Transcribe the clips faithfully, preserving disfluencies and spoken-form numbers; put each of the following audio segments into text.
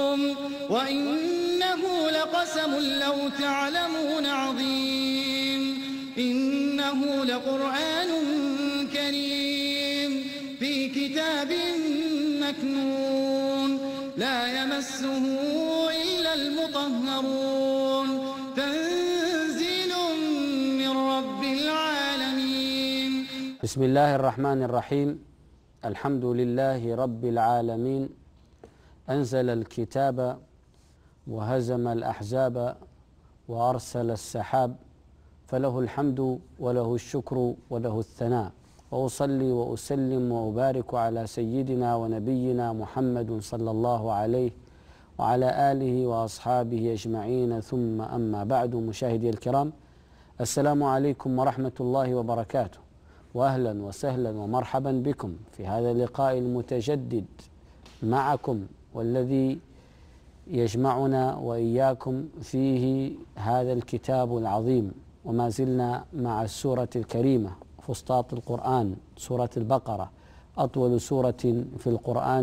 وإنه لقسم لو تعلمون عظيم إنه لقرآن كريم في كتاب مكنون لا يمسه إلا المطهرون تنزيل من رب العالمين. بسم الله الرحمن الرحيم. الحمد لله رب العالمين، أنزل الكتاب وهزم الأحزاب وأرسل السحاب، فله الحمد وله الشكر وله الثناء، وأصلي وأسلم وأبارك على سيدنا ونبينا محمد صلى الله عليه وعلى آله وأصحابه أجمعين، ثم أما بعد. مشاهدي الكرام، السلام عليكم ورحمة الله وبركاته، وأهلا وسهلا ومرحبا بكم في هذا اللقاء المتجدد معكم، والذي يجمعنا وإياكم فيه هذا الكتاب العظيم. وما زلنا مع السورة الكريمة فسطاط القرآن، سورة البقرة، أطول سورة في القرآن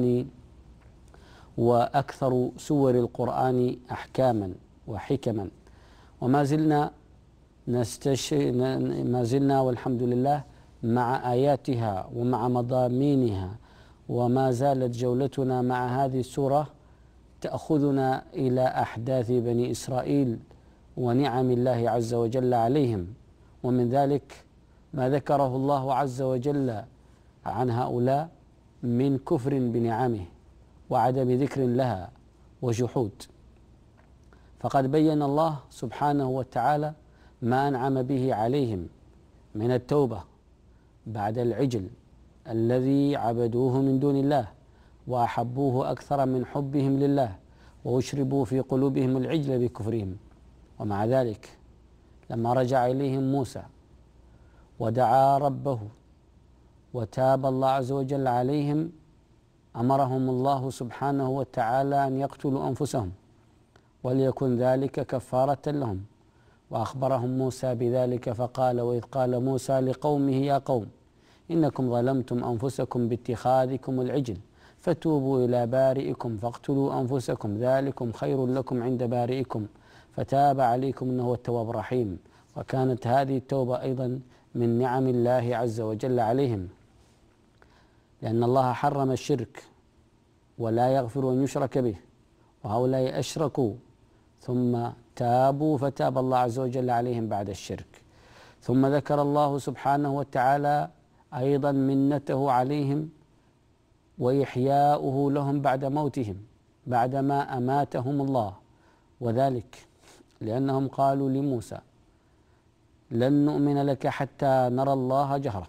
وأكثر سور القرآن أحكاما وحكما. وما زلنا نستش... ما زلنا والحمد لله مع آياتها ومع مضامينها، وما زالت جولتنا مع هذه السورة تأخذنا إلى أحداث بني إسرائيل ونعم الله عز وجل عليهم، ومن ذلك ما ذكره الله عز وجل عن هؤلاء من كفر بنعمه وعدم ذكر لها وجحود. فقد بين الله سبحانه وتعالى ما أنعم به عليهم من التوبة بعد العجل الذي عبدوه من دون الله وأحبوه أكثر من حبهم لله، وأشربوا في قلوبهم العجل بكفرهم. ومع ذلك لما رجع إليهم موسى ودعا ربه وتاب الله عز وجل عليهم، أمرهم الله سبحانه وتعالى أن يقتلوا أنفسهم وليكن ذلك كفارة لهم، وأخبرهم موسى بذلك فقال: وإذ قال موسى لقومه يا قوم إنكم ظلمتم أنفسكم باتخاذكم العجل فتوبوا إلى بارئكم فاقتلوا أنفسكم ذلكم خير لكم عند بارئكم فتاب عليكم إنه هو التواب الرحيم. وكانت هذه التوبة أيضا من نعم الله عز وجل عليهم، لأن الله حرم الشرك ولا يغفر أن يشرك به، وهؤلاء أشركوا ثم تابوا فتاب الله عز وجل عليهم بعد الشرك. ثم ذكر الله سبحانه وتعالى أيضا منته عليهم وإحياؤه لهم بعد موتهم، بعدما أماتهم الله، وذلك لأنهم قالوا لموسى: لن نؤمن لك حتى نرى الله جهرة،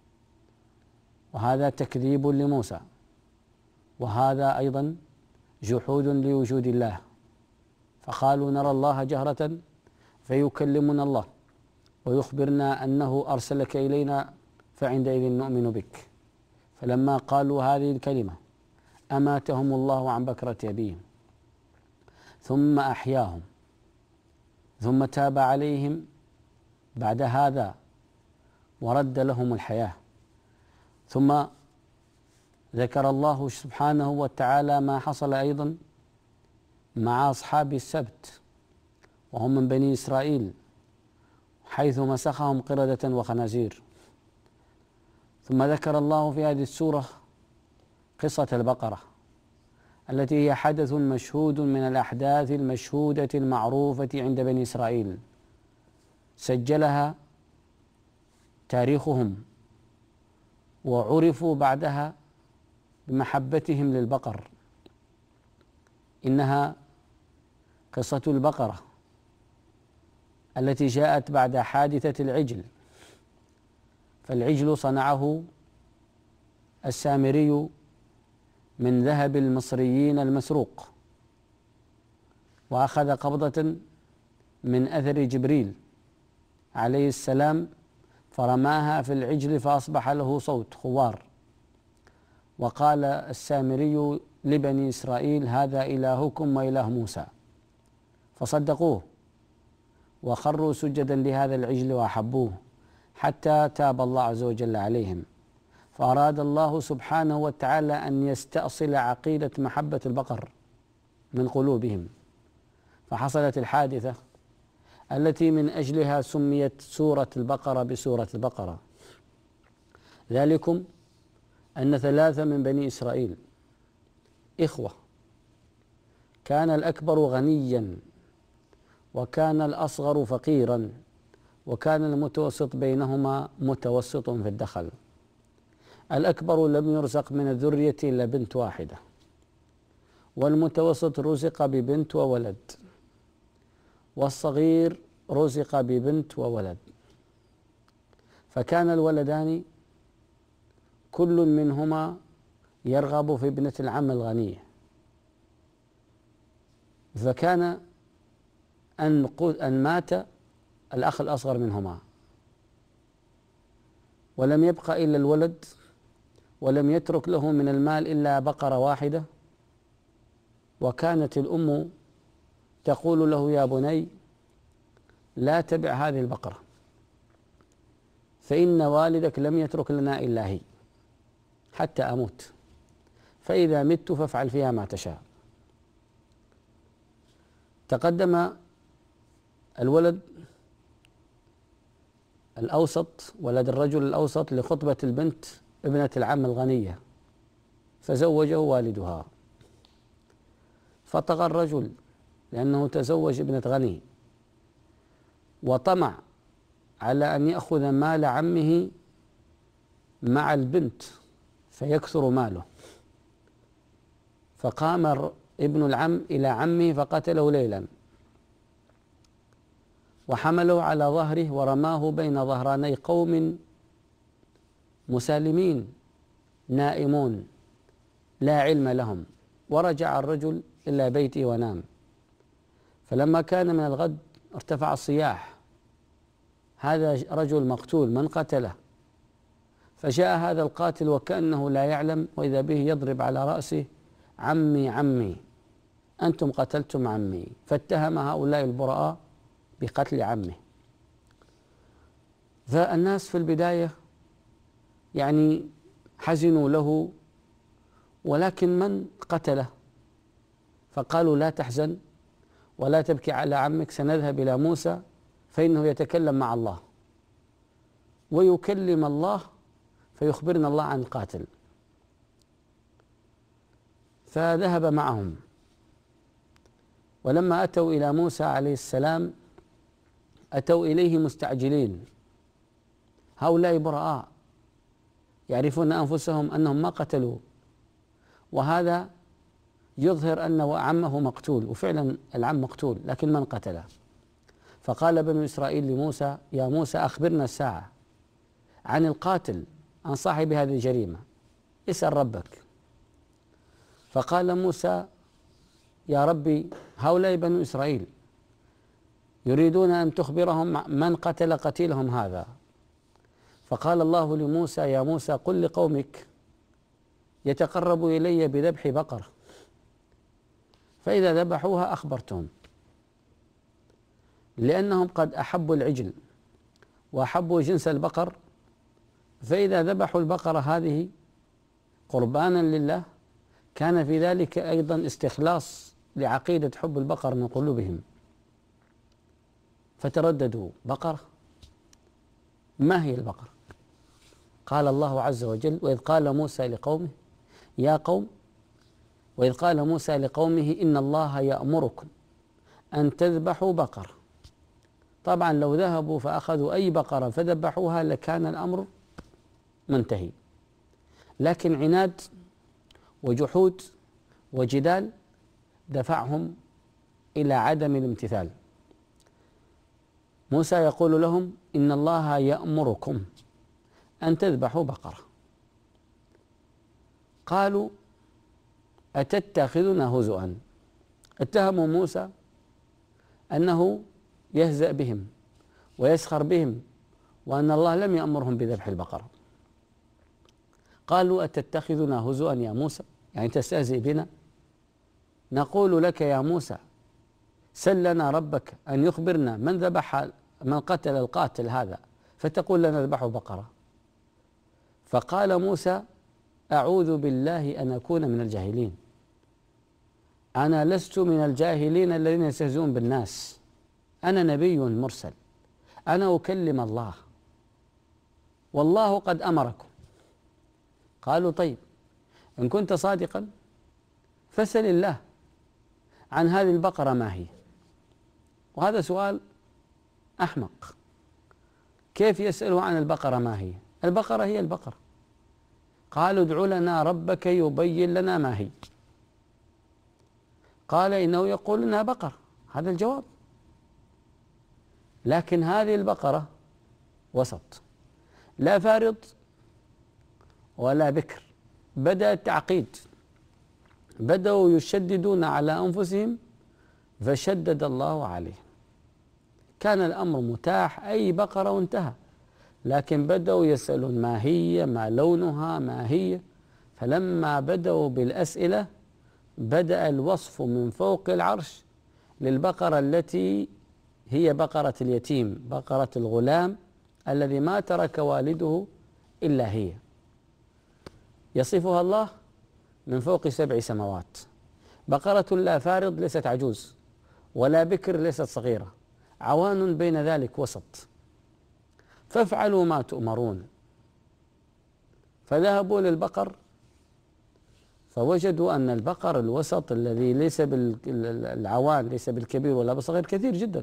وهذا تكذيب لموسى، وهذا أيضا جحود لوجود الله. فقالوا: نرى الله جهرة فيكلمنا الله ويخبرنا أنه أرسلك إلينا فعندئذ نؤمن بك. فلما قالوا هذه الكلمة أماتهم الله عن بكرة أبيهم ثم أحياهم ثم تاب عليهم بعد هذا ورد لهم الحياة. ثم ذكر الله سبحانه وتعالى ما حصل أيضا مع أصحاب السبت وهم من بني إسرائيل، حيث مسخهم قردة وخنازير. ثم ذكر الله في هذه السورة قصة البقرة التي هي حدث مشهود من الأحداث المشهودة المعروفة عند بني إسرائيل، سجلها تاريخهم وعرفوا بعدها بمحبتهم للبقر. إنها قصة البقرة التي جاءت بعد حادثة العجل. فالعجل صنعه السامري من ذهب المصريين المسروق، وأخذ قبضة من أثر جبريل عليه السلام فرماها في العجل فأصبح له صوت خوار، وقال السامري لبني إسرائيل: هذا إلهكم وإله موسى، فصدقوه وخروا سجدا لهذا العجل وأحبوه حتى تاب الله عز وجل عليهم. فأراد الله سبحانه وتعالى أن يستأصل عقيدة محبة البقر من قلوبهم، فحصلت الحادثة التي من أجلها سميت سورة البقرة بسورة البقرة. ذلكم أن ثلاثة من بني إسرائيل إخوة، كان الأكبر غنيا وكان الأصغر فقيرا، وكان المتوسط بينهما متوسط في الدخل. الأكبر لم يرزق من الذرية إلا بنت واحدة، والمتوسط رزق ببنت وولد، والصغير رزق ببنت وولد. فكان الولدان كل منهما يرغب في ابنة العم الغنية، فكان أن أن مات الأخ الأصغر منهما ولم يبق إلا الولد، ولم يترك له من المال إلا بقرة واحدة. وكانت الأم تقول له: يا بني لا تبع هذه البقرة، فإن والدك لم يترك لنا إلا هي حتى أموت، فإذا مت فافعل فيها ما تشاء. تقدم الولد الأوسط، ولد الرجل الأوسط، لخطبة البنت ابنة العم الغنية، فزوجه والدها. فطغى الرجل لأنه تزوج ابنة غني، وطمع على أن يأخذ مال عمه مع البنت فيكثر ماله، فقام ابن العم إلى عمه فقتله ليلا، وحمله على ظهره ورماه بين ظهراني قوم مسالمين نائمون لا علم لهم. ورجع الرجل إلى بيته ونام. فلما كان من الغد ارتفع الصياح: هذا رجل مقتول، من قتله؟ فجاء هذا القاتل وكأنه لا يعلم، وإذا به يضرب على رأسه: عمي عمي، أنتم قتلتم عمي. فاتهم هؤلاء البراء بقتل عمه. فالناس في البداية يعني حزنوا له، ولكن من قتله؟ فقالوا: لا تحزن ولا تبكي على عمك، سنذهب إلى موسى فإنه يتكلم مع الله ويكلم الله فيخبرنا الله عن القاتل. فذهب معهم، ولما أتوا إلى موسى عليه السلام أتوا إليه مستعجلين. هؤلاء براء يعرفون أنفسهم أنهم ما قتلوا، وهذا يظهر أن عمه مقتول، وفعلا العم مقتول، لكن من قتله؟ فقال بنو إسرائيل لموسى: يا موسى أخبرنا الساعة عن القاتل، عن صاحب هذه الجريمة، اسأل ربك. فقال موسى: يا ربي هؤلاء بنو إسرائيل يريدون أن تخبرهم من قتل قتيلهم هذا. فقال الله لموسى: يا موسى قل لقومك يتقربوا إلي بذبح بقرة، فإذا ذبحوها أخبرتهم، لأنهم قد أحبوا العجل وأحبوا جنس البقر، فإذا ذبحوا البقرة هذه قربانا لله كان في ذلك أيضا استخلاص لعقيدة حب البقر من قلوبهم. فترددوا: بقرة؟ ما هي البقرة؟ قال الله عز وجل: وإذ قال موسى لقومه يا قوم وإذ قال موسى لقومه إن الله يأمركم أن تذبحوا بقرة. طبعا لو ذهبوا فأخذوا أي بقرة فذبحوها لكان الأمر منتهي، لكن عناد وجحود وجدال دفعهم إلى عدم الامتثال. موسى يقول لهم: إن الله يأمركم أن تذبحوا بقرة. قالوا: أتتخذنا هزؤا؟ اتهموا موسى أنه يهزأ بهم ويسخر بهم، وأن الله لم يأمرهم بذبح البقرة. قالوا: أتتخذنا هزؤا يا موسى؟ يعني تستهزئ بنا؟ نقول لك يا موسى سل لنا ربك أن يخبرنا من ذبح من قتل القاتل هذا، فتقول لنا اذبحوا بقرة. فقال موسى: أعوذ بالله أن أكون من الجاهلين. أنا لست من الجاهلين الذين يستهزئون بالناس، أنا نبي مرسل، أنا أكلم الله والله قد أمركم. قالوا طيب إن كنت صادقا فسل الله عن هذه البقرة ما هي. وهذا سؤال أحمق، كيف يسأله عن البقرة ما هي؟ البقرة هي البقرة. قالوا ادع لنا ربك يبين لنا ما هي. قال إنه يقول إنها بقرة، هذا الجواب. لكن هذه البقرة وسط، لا فارض ولا بكر. بدأ التعقيد، بدأوا يشددون على أنفسهم فشدد الله عليهم. كان الأمر متاح أي بقرة وانتهى، لكن بدأوا يسألون ما هي، ما لونها، ما هي. فلما بدأوا بالأسئلة بدأ الوصف من فوق العرش للبقرة التي هي بقرة اليتيم، بقرة الغلام الذي ما ترك والده إلا هي. يصفها الله من فوق سبع سماوات. بقرة لا فارض، ليست عجوز، ولا بكر، ليست صغيرة، عوان بين ذلك وسط. فافعلوا ما تؤمرون. فذهبوا للبقر فوجدوا أن البقر الوسط الذي ليس بالعوان، ليس بالكبير ولا بالصغير، كثير جدا،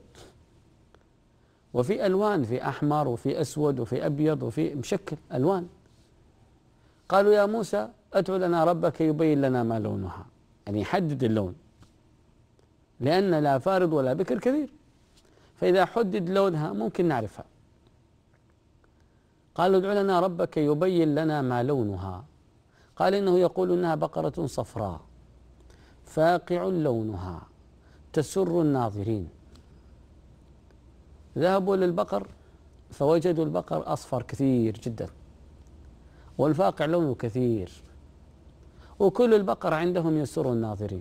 وفي ألوان، في أحمر وفي أسود وفي أبيض وفي مشكل ألوان. قالوا يا موسى ادع لنا ربك يبين لنا ما لونها، يعني يحدد اللون، لأن لا فارض ولا بكر كثير، فإذا حدد لونها ممكن نعرفها. قالوا ادع لنا ربك يبين لنا ما لونها. قال إنه يقول إنها بقرة صفراء فاقع لونها تسر الناظرين. ذهبوا للبقر فوجدوا البقر أصفر كثير جدا، والفاقع لونه كثير، وكل البقر عندهم يسر الناظرين.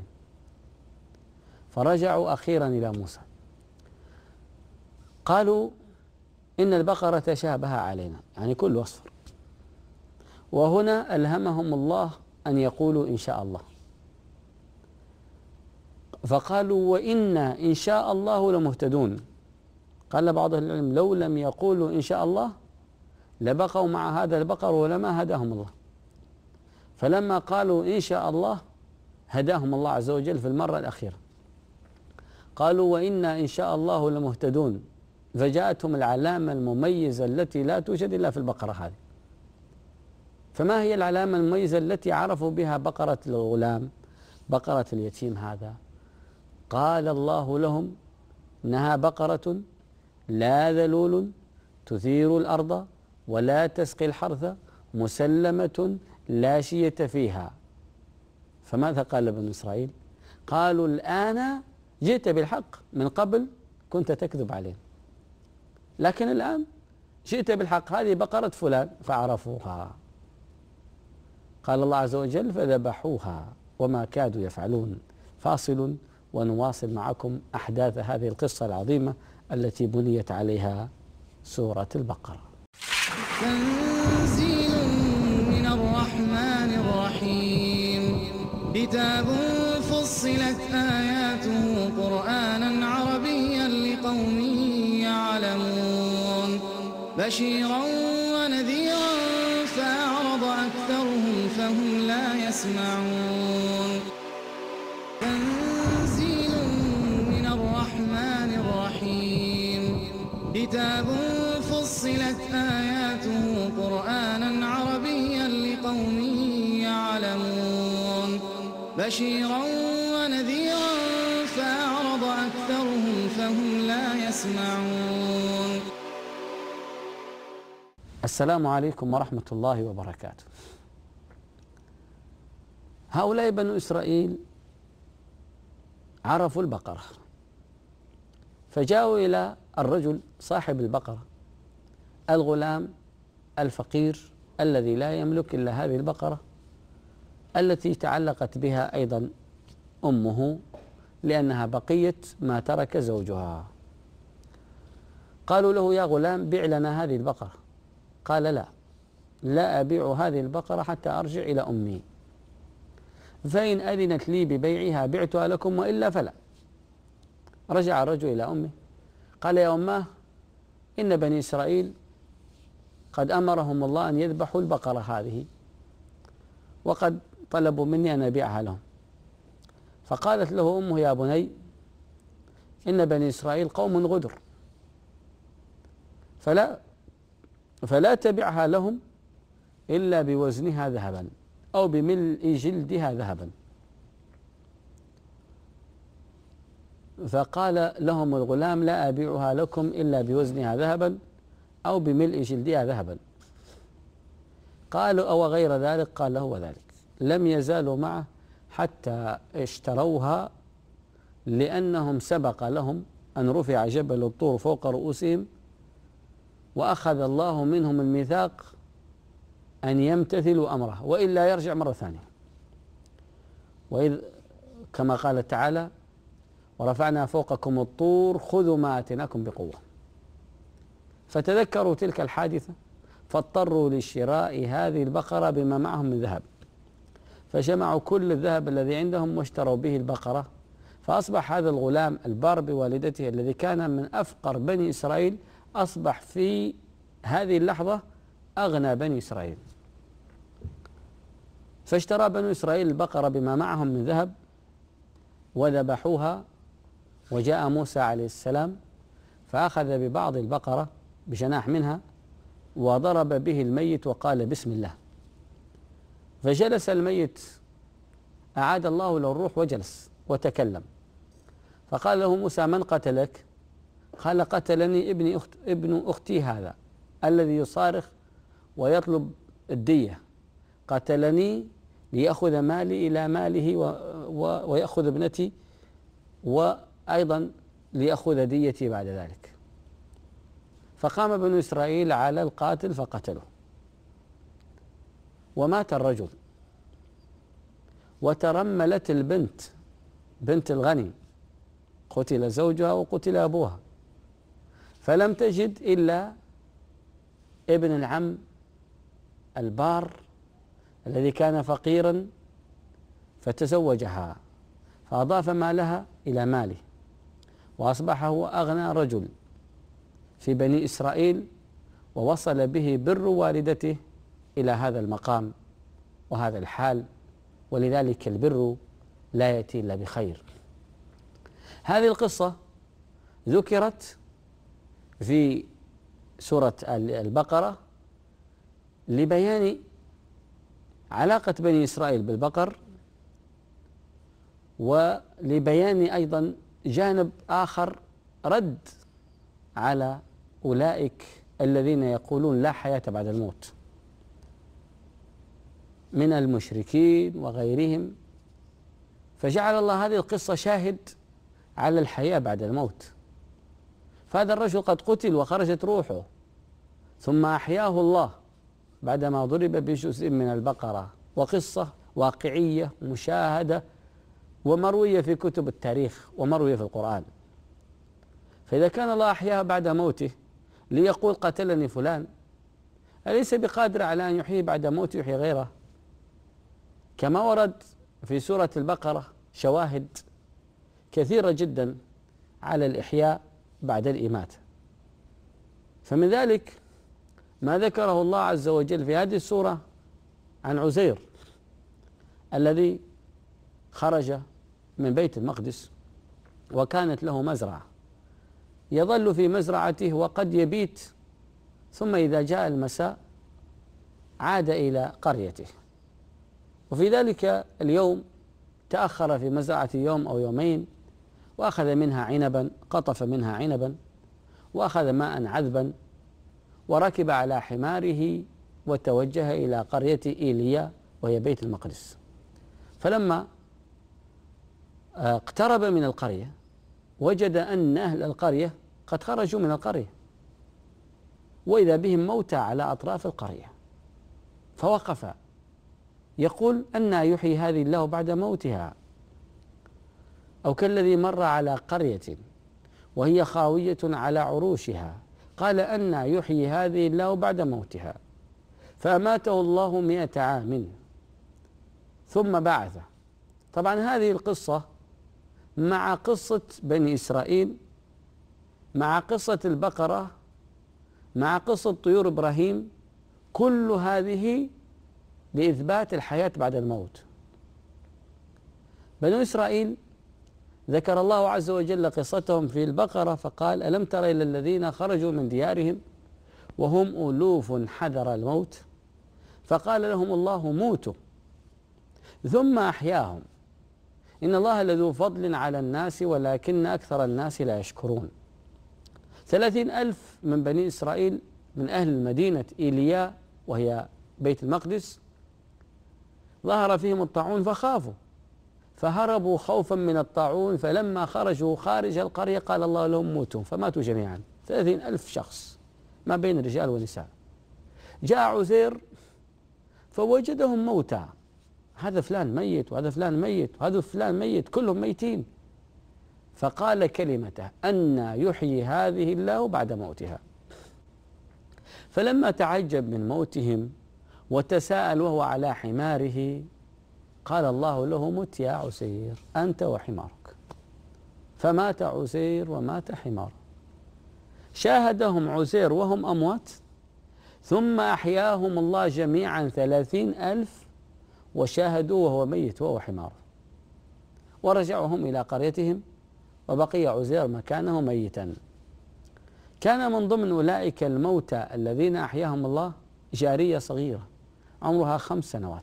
فرجعوا أخيرا إلى موسى قالوا إن البقرة تشابه علينا، يعني كله أصفر. وهنا ألهمهم الله أن يقولوا إن شاء الله، فقالوا وإنا إن شاء الله لمهتدون. قال بعض أهل العلم لو لم يقولوا إن شاء الله لبقوا مع هذا البقر ولما هداهم الله. فلما قالوا إن شاء الله هداهم الله عز وجل في المرة الأخيرة. قالوا وإنا إن شاء الله لمهتدون، فجاءتهم العلامة المميزة التي لا توجد إلا في البقرة هذه. فما هي العلامة المميزة التي عرفوا بها بقرة الغلام، بقرة اليتيم هذا؟ قال الله لهم إنها بقرة لا ذلول تثير الأرض ولا تسقي الحرث مسلمة لا شية فيها. فماذا قال بنو إسرائيل؟ قالوا الآن جئت بالحق، من قبل كنت تكذب عليه، لكن الآن جئت بالحق، هذه بقرة فلان، فعرفوها. قال الله عز وجل فذبحوها وما كادوا يفعلون. فاصل ونواصل معكم أحداث هذه القصة العظيمة التي بنيت عليها سورة البقرة. تنزيل من الرحمن الرحيم، كتاب فصلت آياته قرآنا عربيا لقوم يعلمون، بشيرا ونذيرا فأعرض أكثرهم فهم لا يسمعون. تنزيل من الرحمن الرحيم، كتاب فصلت آياته قرآنا عربيا لقوم يعلمون، بشيرا ونذيرا فأعرض أكثرهم فهم لا يسمعون. السلام عليكم ورحمة الله وبركاته. هؤلاء بنو إسرائيل عرفوا البقرة، فجاءوا إلى الرجل صاحب البقرة، الغلام الفقير الذي لا يملك إلا هذه البقرة التي تعلقت بها أيضا أمه لأنها بقية ما ترك زوجها. قالوا له يا غلام بيع لنا هذه البقرة. قال لا، لا أبيع هذه البقرة حتى أرجع إلى أمي. فإن أذنت لي ببيعها بعتها لكم وإلا فلا. رجع الرجل إلى أمه قال يا أماه إن بني إسرائيل قد أمرهم الله أن يذبحوا البقرة هذه وقد طلبوا مني أن أبيعها لهم. فقالت له أمه يا بني إن بني إسرائيل قوم غدر فلا فلا تبعها لهم إلا بوزنها ذهبا أو بملء جلدها ذهبا. فقال لهم الغلام لا أبيعها لكم إلا بوزنها ذهبا أو بملء جلدها ذهبا. قالوا أو غير ذلك؟ قال له وذلك. لم يزالوا معه حتى اشتروها لأنهم سبق لهم أن رفع جبل الطور فوق رؤوسهم وأخذ الله منهم الميثاق أن يمتثلوا أمره وإلا يرجع مرة ثانية. وإذ كما قال تعالى ورفعنا فوقكم الطور خذوا ما آتيناكم بقوة. فتذكروا تلك الحادثة فاضطروا لشراء هذه البقرة بما معهم من ذهب، فجمعوا كل الذهب الذي عندهم واشتروا به البقرة. فأصبح هذا الغلام البار بوالدته الذي كان من أفقر بني إسرائيل أصبح في هذه اللحظة أغنى بني إسرائيل. فاشترى بنو إسرائيل البقرة بما معهم من ذهب وذبحوها. وجاء موسى عليه السلام فأخذ ببعض البقرة بجناح منها وضرب به الميت وقال بسم الله. فجلس الميت أعاد الله له الروح وجلس وتكلم. فقال له موسى من قتلك؟ قال قتلني ابن أخت ابن أختي هذا الذي يصارخ ويطلب الدية، قتلني ليأخذ مالي إلى ماله و و ويأخذ ابنتي وأيضا ليأخذ ديتي بعد ذلك. فقام بنو إسرائيل على القاتل فقتله ومات الرجل. وترملت البنت بنت الغني، قتل زوجها وقتل أبوها، فلم تجد إلا ابن العم البار الذي كان فقيرا فتزوجها فأضاف مالها إلى ماله وأصبح هو أغنى رجل في بني إسرائيل، ووصل به بر والدته إلى هذا المقام وهذا الحال. ولذلك البر لا يأتي إلا بخير. هذه القصة ذكرت في سورة البقرة لبيان علاقة بني إسرائيل بالبقر، ولبيان أيضا جانب آخر رد على أولئك الذين يقولون لا حياة بعد الموت من المشركين وغيرهم. فجعل الله هذه القصة شاهد على الحياة بعد الموت. فهذا الرجل قد قتل وخرجت روحه ثم أحياه الله بعدما ضرب بجزء من البقرة، وقصة واقعية مشاهدة ومروية في كتب التاريخ ومروية في القرآن. فإذا كان الله أحياه بعد موته ليقول قتلني فلان، أليس بقادر على أن يحيي بعد موته يحيي غيره؟ كما ورد في سورة البقرة شواهد كثيرة جدا على الإحياء بعد الإماتة. فمن ذلك ما ذكره الله عز وجل في هذه السورة عن عزير الذي خرج من بيت المقدس وكانت له مزرعة، يظل في مزرعته وقد يبيت، ثم إذا جاء المساء عاد إلى قريته. وفي ذلك اليوم تأخر في مزرعة يوم أو يومين وأخذ منها عنبا، قطف منها عنبا وأخذ ماء عذبا وركب على حماره وتوجه إلى قرية إيليا وهي بيت المقدس. فلما اقترب من القرية وجد أن أهل القرية قد خرجوا من القرية، وإذا بهم موتى على أطراف القرية، فوقف يقول أنى يحيي هذه الله بعد موتها؟ أو كالذي مر على قرية وهي خاوية على عروشها قال أنى يحيي هذه الله بعد موتها، فأماته الله مئة عام ثم بعثه طبعا هذه القصة مع قصة بني إسرائيل، مع قصة البقرة، مع قصة طيور إبراهيم، كل هذه لإثبات الحياة بعد الموت. بنو إسرائيل ذكر الله عز وجل قصتهم في البقرة فقال: ألم تر إلى الذين خرجوا من ديارهم وهم ألوف حذر الموت فقال لهم الله موتوا ثم أحياهم إن الله لذو فضل على الناس ولكن أكثر الناس لا يشكرون. ثلاثين ألف من بني إسرائيل من أهل مدينة إيليا وهي بيت المقدس ظهر فيهم الطاعون فخافوا فهربوا خوفا من الطاعون، فلما خرجوا خارج القرية قال الله لهم موتوا فماتوا جميعا. ثلاثين ألف شخص ما بين رجال ونساء. جاء عزير فوجدهم موتى، هذا فلان ميت وهذا فلان ميت وهذا فلان ميت كلهم ميتين، فقال كلمته: أن يحيي هذه الله بعد موتها. فلما تعجب من موتهم وتساءل وهو على حماره قال الله له: مت يا عسير أنت وحمارك. فمات عسير ومات حماره. شاهدهم عسير وهم أموات ثم أحياهم الله جميعا ثلاثين ألف وشاهدوا وهو ميت وهو حماره، ورجعوا هم إلى قريتهم وبقي عزير مكانه ميتا. كان من ضمن أولئك الموتى الذين أحياهم الله جارية صغيرة عمرها خمس سنوات،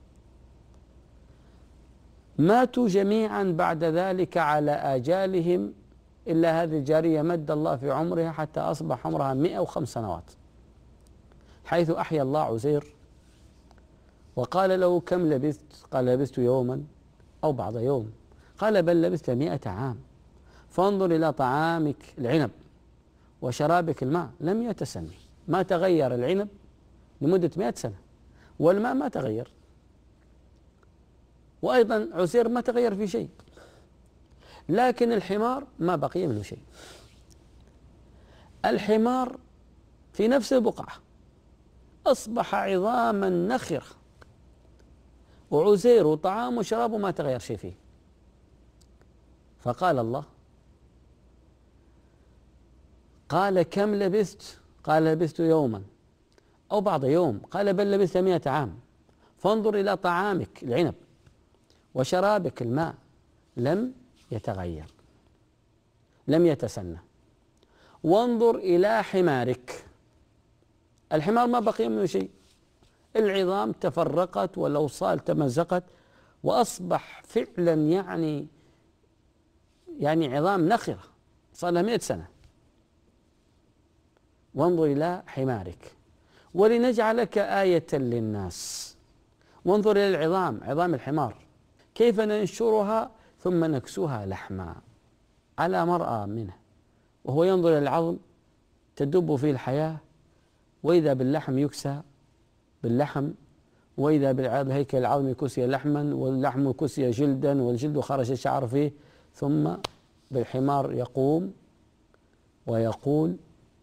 ماتوا جميعا بعد ذلك على آجالهم إلا هذه الجارية مد الله في عمرها حتى أصبح عمرها مئة وخمس سنوات، حيث أحيا الله عزير وقال له: كم لبثت؟ قال: لبثت يوما أو بعض يوم. قال: بل لبثت مئة عام، فانظر إلى طعامك العنب وشرابك الماء لم يتسني، ما تغير العنب لمدة مئة سنة والماء ما تغير، وأيضا عسير ما تغير في شيء، لكن الحمار ما بقي منه شيء. الحمار في نفس البقعة أصبح عظاما نخرة، وعزير وطعام وشراب ما تغير شيء فيه. فقال الله: قال: كم لبثت؟ قال: لبثت يوما أو بعض يوم. قال: بل لبثت مئة عام، فانظر إلى طعامك العنب وشرابك الماء لم يتغير لم يتسنى، وانظر إلى حمارك، الحمار ما بقي منه شيء، العظام تفرقت والأوصال تمزقت وأصبح فعلا يعني يعني عظام نخرة صار لها مئة سنة. وانظر إلى حمارك ولنجعلك آية للناس، وانظر إلى العظام، عظام الحمار كيف ننشرها ثم نكسوها لحما على مرأى منه، وهو ينظر إلى العظم تدب فيه الحياة، وإذا باللحم يكسى باللحم، وإذا بالهيكل العظمي كسي لحما واللحم كسي جلدا والجلد خرج الشعر فيه، ثم بالحمار يقوم ويقول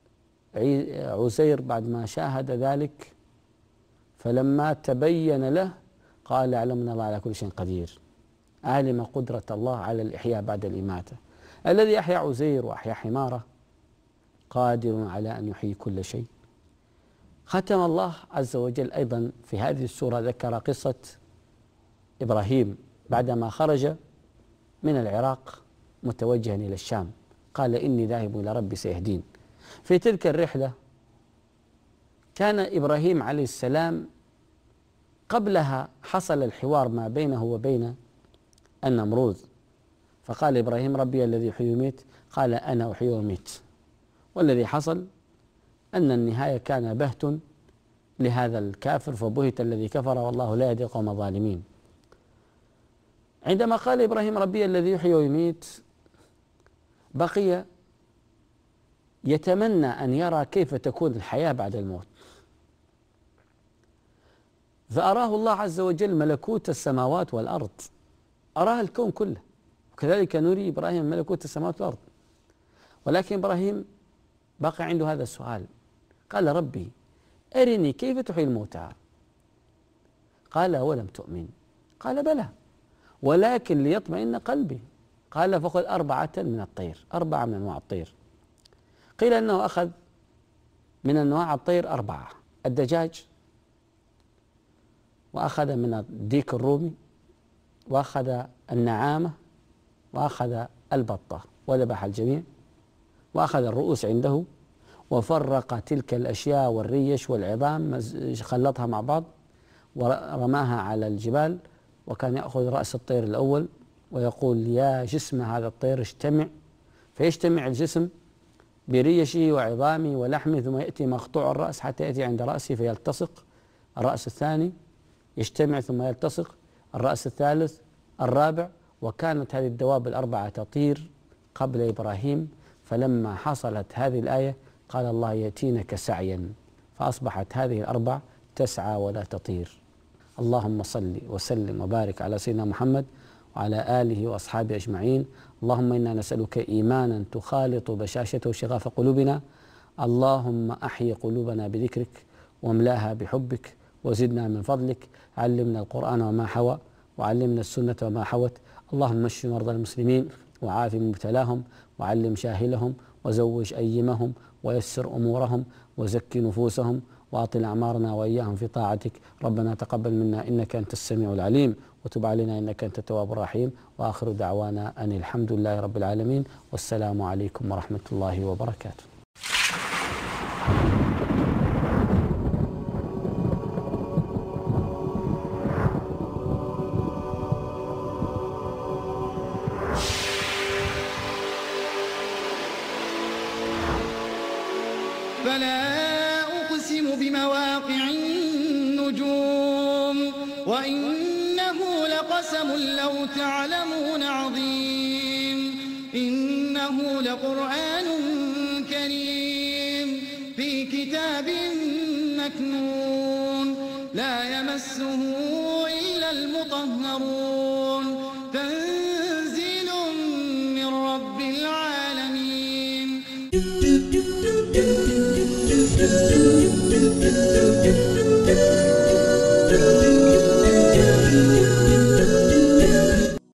عزير بعد ما شاهد ذلك: فلما تبين له قال: اعلم ان الله على كل شيء قدير. علم قدرة الله على الإحياء بعد الإماتة. الذي أحيا عزير وأحيا حماره قادر على أن يحيي كل شيء. ختم الله عز وجل أيضا في هذه السورة ذكر قصة إبراهيم بعدما خرج من العراق متوجها إلى الشام، قال: إني ذاهب إلى ربي سيهدين. في تلك الرحلة كان إبراهيم عليه السلام قبلها حصل الحوار ما بينه وبين النمرود، فقال إبراهيم: ربي الذي يحيي ويميت. قال: أنا أحيي وأميت. والذي حصل أن النهاية كان بهت لهذا الكافر، فبهت الذي كفر والله لا يهدي القوم الظالمين. عندما قال إبراهيم: ربي الذي يحيي ويميت، بقي يتمنى أن يرى كيف تكون الحياة بعد الموت، فأراه الله عز وجل ملكوت السماوات والأرض، أراه الكون كله، وكذلك نري إبراهيم ملكوت السماوات والأرض. ولكن إبراهيم بقى عنده هذا السؤال، قال: ربي أرني كيف تحيي الموتى. قال: ولم تؤمن؟ قال: بلى ولكن ليطمئن قلبي. قال فخذ أربعة من الطير، أربعة من أنواع الطير. قيل أنه أخذ من أنواع الطير أربعة: الدجاج، وأخذ من الديك الرومي، وأخذ النعامة، وأخذ البطة، وذبح الجميع، وأخذ الرؤوس عنده، وفرق تلك الأشياء والريش والعظام خلطها مع بعض ورماها على الجبال. وكان يأخذ رأس الطير الأول ويقول يا جسم هذا الطير اجتمع، فيجتمع الجسم بريشه وعظامه ولحمه، ثم يأتي مقطوع الرأس حتى يأتي عند رأسه فيلتصق. الرأس الثاني يجتمع ثم يلتصق، الرأس الثالث، الرابع. وكانت هذه الدواب الأربعة تطير قبل إبراهيم، فلما حصلت هذه الآية قال الله يأتينك سعيا، فأصبحت هذه الأربع تسعى ولا تطير. اللهم صل وسلم وبارك على سيدنا محمد وعلى آله وأصحابه أجمعين. اللهم إنا نسألك إيمانا تخالط بشاشته شغاف قلوبنا. اللهم أحيي قلوبنا بذكرك واملاها بحبك وزدنا من فضلك. علمنا القرآن وما حوى، وعلمنا السنة وما حوت. اللهم اشف مرضى المسلمين وعاف مبتلاهم، وعلم شاهلهم، وزوج أيمهم، ويسر أمورهم، وزك نفوسهم، وأطل أعمارنا وإياهم في طاعتك. ربنا تقبل منا إنك أنت السميع العليم، وتب علينا إنك أنت التواب الرحيم. وآخر دعوانا أن الحمد لله رب العالمين، والسلام عليكم ورحمة الله وبركاته. فلا أقسم بمواقع النجوم وإنه لقسم لو تعلمون عظيم. إنه لقرآن كريم في كتاب مكنون لا يمسه إلا المطهرون.